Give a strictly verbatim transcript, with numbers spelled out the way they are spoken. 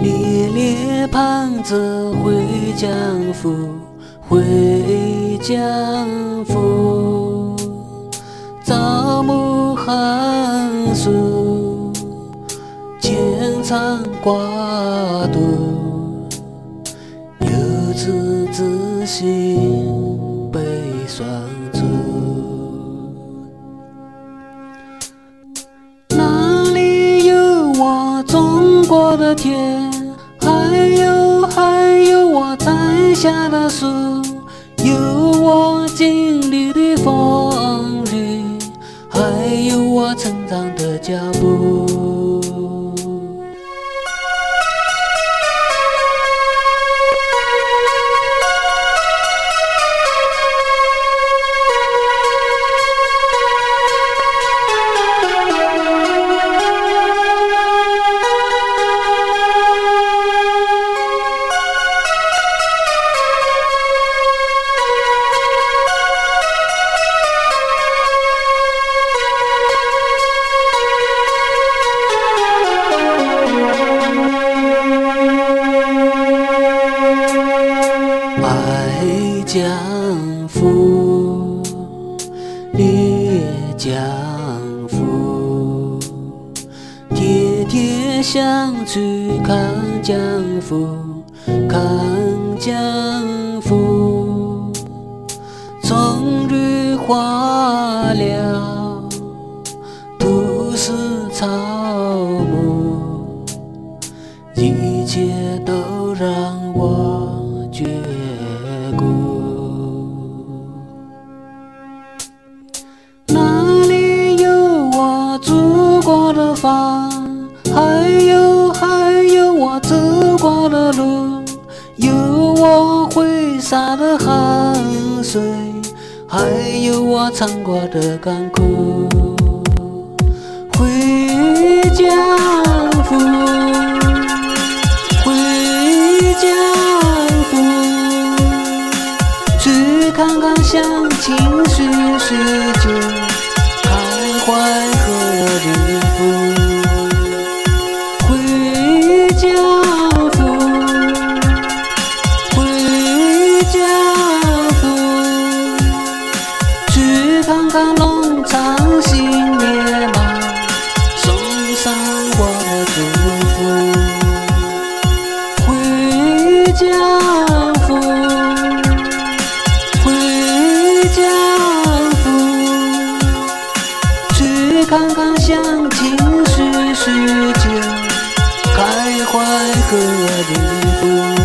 烈烈盼着回江府，回江府，朝暮寒暑，牵肠挂肚，游子之心悲双足。哪里有我种过的田，还有还有我栽下的树，有我经历的风雨，还有我成长的脚步。爱江府，烈江府，天天想去看江府，看江府。终于化了都是草木，一切都让我觉哪里有我住过的房，还有还有我走过的路，有我挥洒的汗水，还有我唱过的甘苦。回江府，回江府，去看看乡亲叙叙旧，开怀和灵福。回江府，回江府，去看看农场新面貌，送上我的祝福。回江府，回江府，去看看乡亲叙叙旧，开怀和灵福。